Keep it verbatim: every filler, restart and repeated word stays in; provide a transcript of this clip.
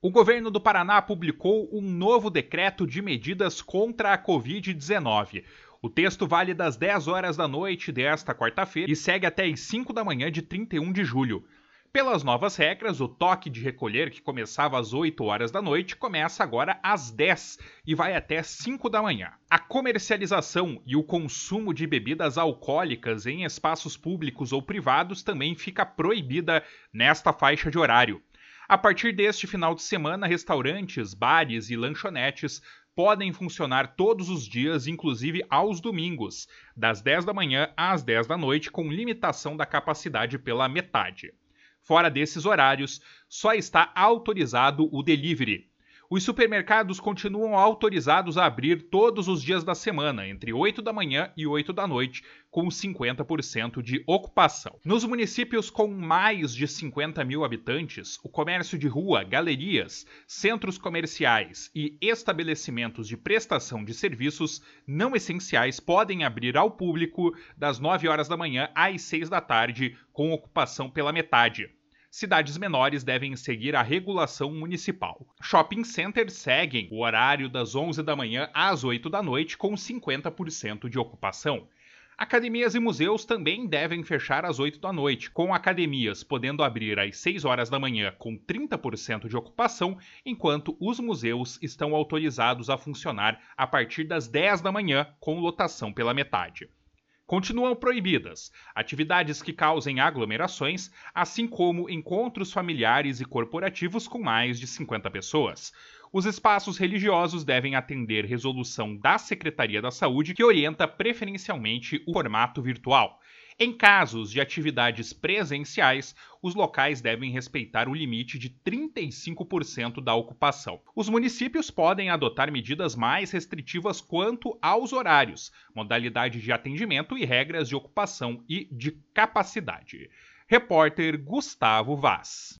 O governo do Paraná publicou um novo decreto de medidas contra a covid dezenove. O texto vale das dez horas da noite desta quarta-feira e segue até as cinco da manhã de trinta e um de julho. Pelas novas regras, o toque de recolher, que começava às oito horas da noite, começa agora às dez e vai até cinco da manhã. A comercialização e o consumo de bebidas alcoólicas em espaços públicos ou privados também fica proibida nesta faixa de horário. A partir deste final de semana, restaurantes, bares e lanchonetes podem funcionar todos os dias, inclusive aos domingos, das dez da manhã às dez da noite, com limitação da capacidade pela metade. Fora desses horários, só está autorizado o delivery. Os supermercados continuam autorizados a abrir todos os dias da semana, entre oito da manhã e oito da noite, com cinquenta por cento de ocupação. Nos municípios com mais de cinquenta mil habitantes, o comércio de rua, galerias, centros comerciais e estabelecimentos de prestação de serviços não essenciais podem abrir ao público das nove horas da manhã às seis da tarde, com ocupação pela metade. Cidades menores devem seguir a regulação municipal. Shopping centers seguem o horário das onze da manhã às oito da noite, com cinquenta por cento de ocupação. Academias e museus também devem fechar às oito da noite, com academias podendo abrir às seis horas da manhã com trinta por cento de ocupação, enquanto os museus estão autorizados a funcionar a partir das dez da manhã, com lotação pela metade. Continuam proibidas atividades que causem aglomerações, assim como encontros familiares e corporativos com mais de cinquenta pessoas. Os espaços religiosos devem atender resolução da Secretaria da Saúde, que orienta preferencialmente o formato virtual. Em casos de atividades presenciais, os locais devem respeitar o limite de trinta e cinco por cento da ocupação. Os municípios podem adotar medidas mais restritivas quanto aos horários, modalidade de atendimento e regras de ocupação e de capacidade. Repórter Gustavo Vaz.